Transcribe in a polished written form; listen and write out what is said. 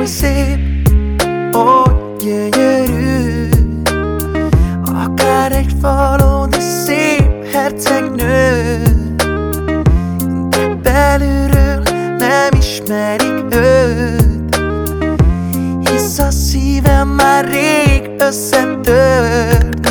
szép, oly gyönyörű, akár egy valódi szép hercegnő, de belülről nem ismerik őt, hisz a szívem már rég összetört.